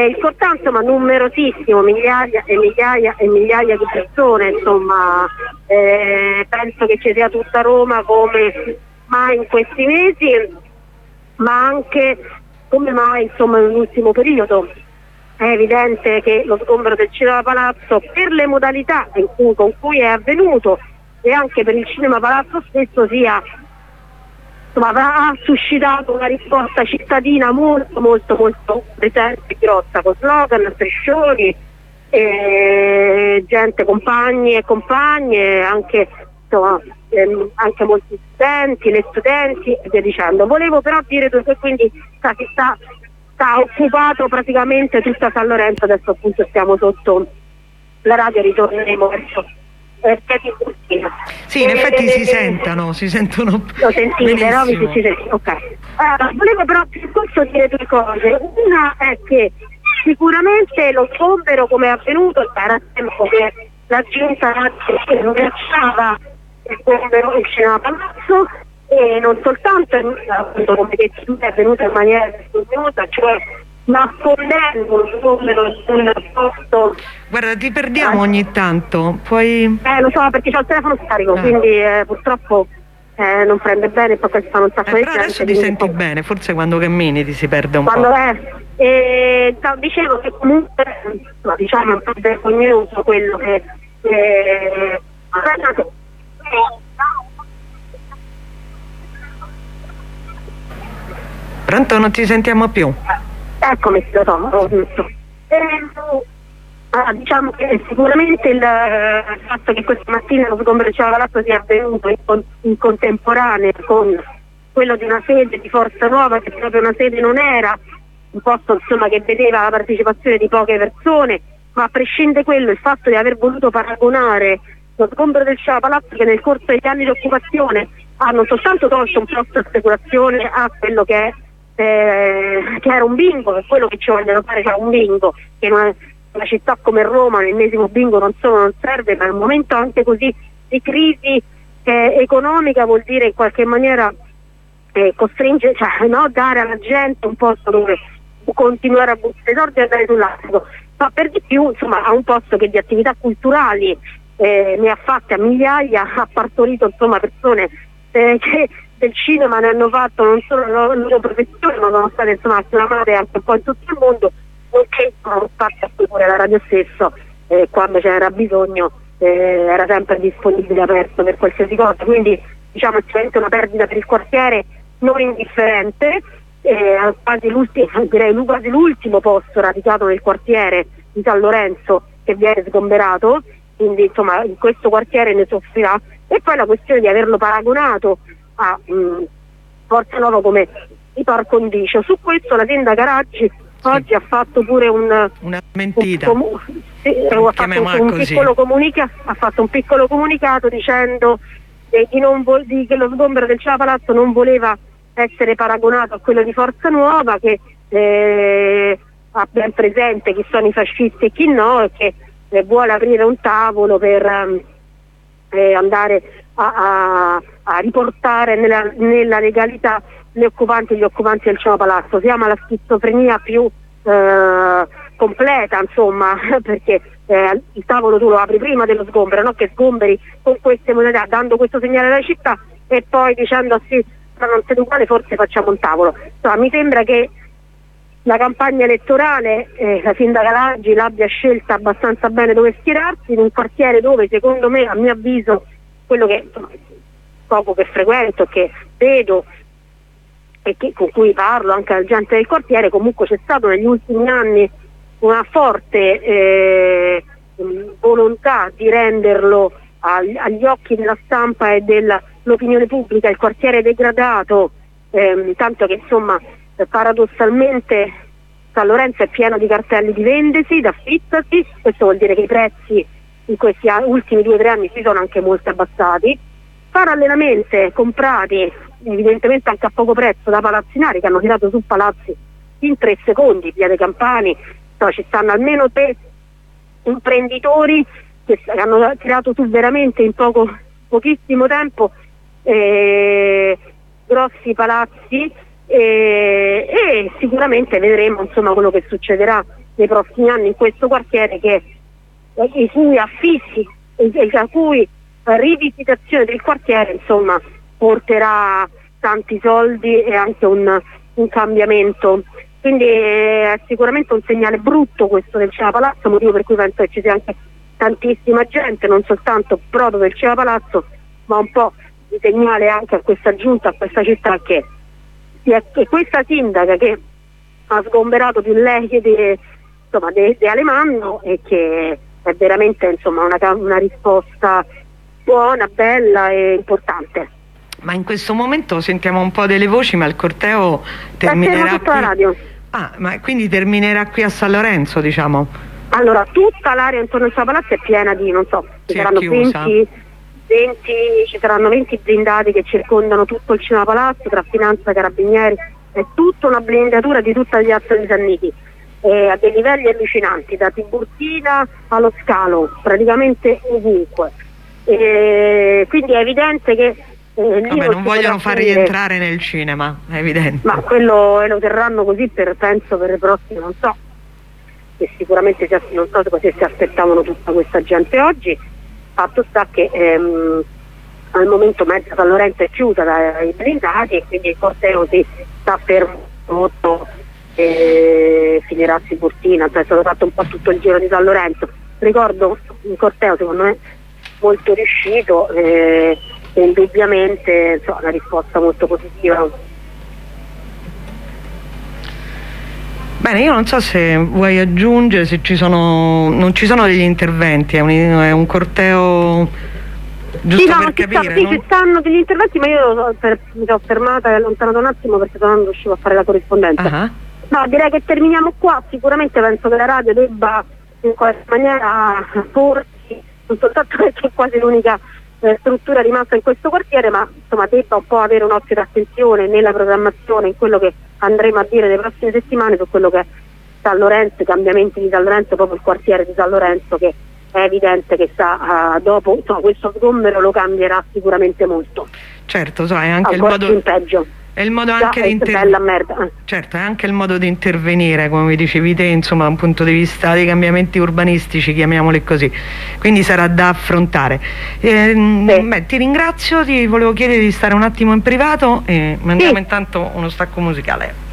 il Costanzo, ma numerosissimo, migliaia e migliaia e migliaia di persone, insomma, penso che ci sia tutta Roma come mai in questi mesi, ma anche come mai insomma nell'ultimo periodo. È evidente che lo sgombero del Cinema Palazzo, per le modalità con cui è avvenuto e anche per il Cinema Palazzo stesso, ha suscitato una risposta cittadina molto molto molto presente e grossa, con slogan, striscioni, gente, compagni e compagne, anche molti studenti, le studenti e via dicendo. Volevo però dire che quindi sta occupato praticamente tutta San Lorenzo. Adesso appunto stiamo sotto la radio, ritorneremo verso sì, in effetti si sentono. Lo sentite, no? Si sente. Ok. Volevo però piuttosto dire due cose. Una è che sicuramente lo sgombero, come è avvenuto, era tempo che la giunta non lasciava il sgombero il Cinema Palazzo, e non soltanto appunto, come detto, è avvenuto in maniera vergognosa, cioè nascondendo lo sgombero del posto. Guarda, ti perdiamo ogni tanto, poi... Lo so, perché c'ho il telefono scarico, quindi purtroppo non prende bene, poi questo fa un sacco di però adesso ti senti bene, forse quando cammini ti si perde un po'. Dicevo che comunque diciamo è un po' vergognoso quello che Pronto, non ti sentiamo più. Eccomi, lo so. Diciamo che sicuramente il fatto che questa mattina lo sgombero del Cinema Palazzo sia avvenuto in contemporanea con quello di una sede di Forza Nuova, che proprio una sede non era, un posto insomma che vedeva la partecipazione di poche persone, ma a prescindere quello, il fatto di aver voluto paragonare lo sgombero del Cinema Palazzo, che nel corso degli anni di occupazione hanno soltanto tolto un posto di speculazione, a quello che era un bingo, che quello che ci vogliono fare c'è un bingo, che non è una città come Roma, l'ennesimo bingo non solo non serve, ma in un momento anche così di crisi economica vuol dire in qualche maniera costringere, dare alla gente un posto dove continuare a buttare i soldi e andare sull'astico, ma per di più insomma a un posto che di attività culturali ne ha fatte a migliaia, ha partorito insomma persone che del cinema ne hanno fatto non solo la loro professione, ma sono state insomma acclamate anche un po' in tutto il mondo, nonché sono fatte pure la radio stesso, quando c'era bisogno era sempre disponibile, aperto per qualsiasi cosa, quindi diciamo è sicuramente una perdita per il quartiere non indifferente, quasi l'ultimo posto radicato nel quartiere di San Lorenzo che viene sgomberato, quindi insomma in questo quartiere ne soffrirà. E poi la questione di averlo paragonato a Forza Nuova come i par condicio. Su questo la sindaca Raggi oggi ha fatto pure una mentita, ha fatto un piccolo comunicato dicendo che lo sgombero del Cinema Palazzo non voleva essere paragonato a quello di Forza Nuova, che ha ben presente chi sono i fascisti e chi no, e che vuole aprire un tavolo per andare a riportare nella legalità gli occupanti del Cinema Palazzo. Siamo alla schizofrenia più completa, insomma, perché il tavolo tu lo apri prima dello sgombero, no? Che sgomberi con queste modalità, dando questo segnale alla città e poi dicendo sì, ma non siete uguali, forse facciamo un tavolo. Insomma, mi sembra che la campagna elettorale la sindaca Raggi l'abbia scelta abbastanza bene dove schierarsi, in un quartiere dove secondo me, a mio avviso, quello che poco che frequento, che vedo e con cui parlo anche alla gente del quartiere, comunque c'è stato negli ultimi anni una forte volontà di renderlo agli occhi della stampa e dell'opinione pubblica il quartiere degradato, tanto che insomma paradossalmente San Lorenzo è pieno di cartelli di vendesi, d'affittasi, questo vuol dire che i prezzi in questi ultimi 2 o 3 anni si sono anche molto abbassati, parallelamente comprati evidentemente anche a poco prezzo da palazzinari che hanno tirato su palazzi in 3 secondi, via dei Campani, ci stanno almeno 3 imprenditori che hanno tirato su veramente in pochissimo tempo grossi palazzi, e sicuramente vedremo insomma quello che succederà nei prossimi anni in questo quartiere, che i cui affissi e la cui rivisitazione del quartiere insomma porterà tanti soldi e anche un cambiamento. Quindi è sicuramente un segnale brutto questo del Cinema Palazzo, motivo per cui penso che ci sia anche tantissima gente, non soltanto proprio del Cinema Palazzo, ma un po' di segnale anche a questa giunta, a questa città, che questa sindaca che ha sgomberato più lei che di Alemanno, e che è veramente insomma una risposta buona, bella e importante. Ma in questo momento sentiamo un po' delle voci, ma il corteo terminerà tutta la radio. Ah, ma quindi terminerà qui a San Lorenzo, diciamo? Allora, tutta l'area intorno al Cinema Palazzo è piena di, non so, ci saranno 20 blindati che circondano tutto il Cinema Palazzo, tra finanza, carabinieri, è tutta una blindatura di tutta Piazza dei Sanniti, a dei livelli allucinanti, da Tiburtina allo Scalo, praticamente ovunque. Quindi è evidente che vabbè, non vogliono far rientrare nel cinema, è evidente. Ma quello lo terranno così penso per le prossime, non so, che sicuramente non so se si aspettavano tutta questa gente oggi. Fatto sta che al momento mezza San Lorenzo è chiusa dai blindati, e quindi il corteo si sta fermo e finirà a Tiburtina, cioè è stato fatto un po' tutto il giro di San Lorenzo. Ricordo un corteo secondo me molto riuscito, e indubbiamente una risposta molto positiva. Bene, io non so se vuoi aggiungere, se non ci sono degli interventi, è un corteo giusto per capire. Ci stanno degli interventi, ma io mi sono fermata e allontanato un attimo perché non riuscivo a fare la corrispondenza. No, direi che terminiamo qua. Sicuramente penso che la radio debba in qualche maniera porsi, non soltanto perché è quasi l'unica struttura rimasta in questo quartiere, ma insomma debba un po' avere un occhio d'attenzione nella programmazione, in quello che andremo a dire le prossime settimane su quello che è San Lorenzo, i cambiamenti di San Lorenzo, proprio il quartiere di San Lorenzo, che è evidente che dopo questo sgombero lo cambierà sicuramente molto. Certo, è anche ancora il modo in peggio. È il modo anche di Certo, è anche il modo di intervenire, come dicevi te, insomma, da un punto di vista dei cambiamenti urbanistici, chiamiamoli così. Quindi sarà da affrontare. Ti ringrazio, ti volevo chiedere di stare un attimo in privato e mandiamo intanto uno stacco musicale.